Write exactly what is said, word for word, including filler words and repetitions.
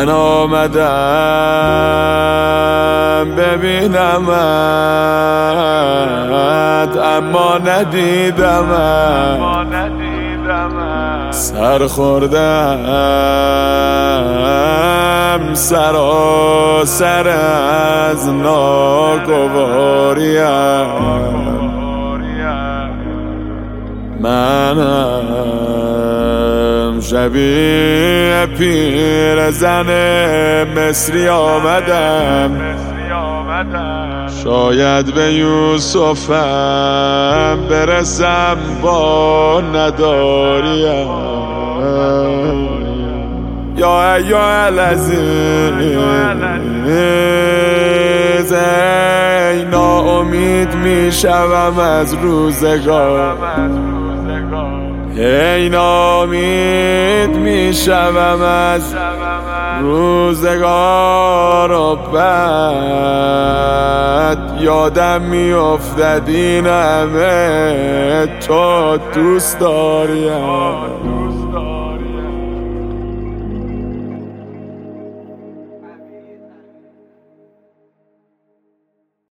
من آمدم ببینمت اما ندیدمت، سر خوردم سراسر از ناگواریم. منم شبیه پیر زن مصری آمدم، شاید به یوسفم برسم با نداریم. یا ایها العزیز ای ناامید می شوم از روزگار، ای ناامید می شوم از روزگار و بعد یادم می افتد این همه تو دوست داریم.